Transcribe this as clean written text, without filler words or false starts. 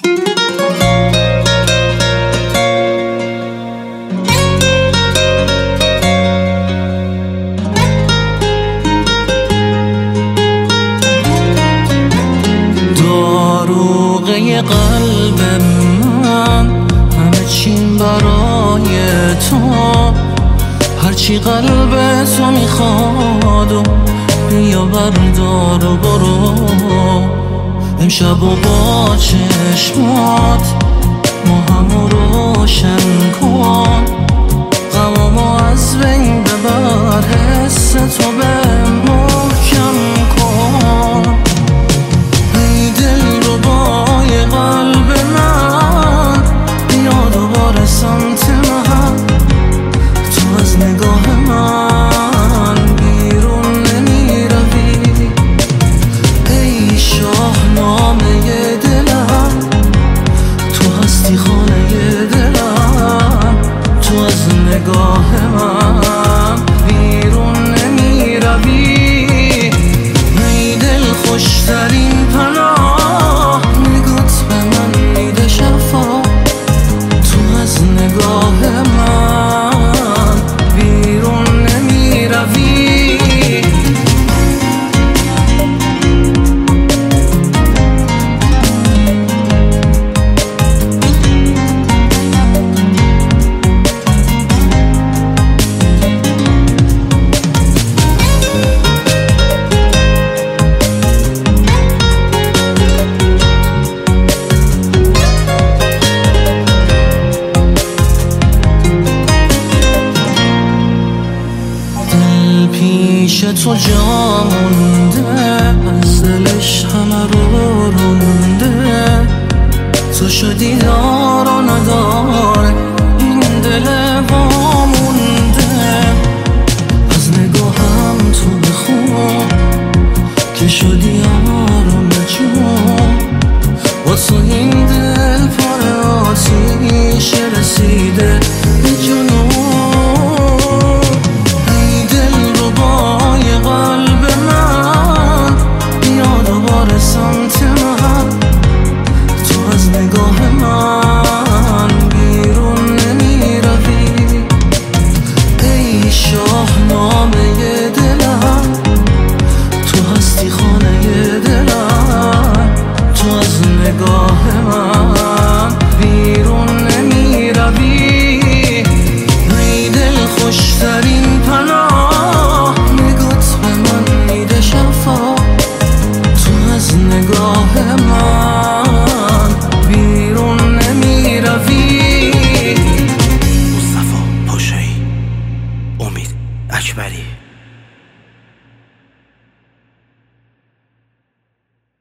داروغه قلب من همه چیم برای تو، هرچی قلب تو میخواد و بیا بردار و برو. امشب و با چشمات ما همو روشن کن، غمامو از بین ببر، حس تو به محکم کن. ای دل رو بای قلب من، بیا دوباره سمت من، تو از نگاه من بیرون نمی روی. ای شاهنامه دلم، تو هستی خانه دلم، تو از نگاه من بیرون نمی روی. ای دل خوشترین پناه، نگات به من میده شفا، تو از نگاه من بیرون نمی روی. پیش تو جا مونده، از دلش همه رو رونده، تو شدی دار و نداره این دل وامونده. از نگاهم تو بخون که شدی آرام جون، با تو این دل پر آتیش رسیده به جنون. سمت من، تو از نگاه من بیرون نمی روی. ای شاهنامه دلم، تو هستی خانه دلم، تو از نگاه من بیرون نمی روی. ای دل خوشترین پناه، نگات به من میده شفا، از نگاه من بیرون نمی روی. مصطفی پاشایی، امید اکبری.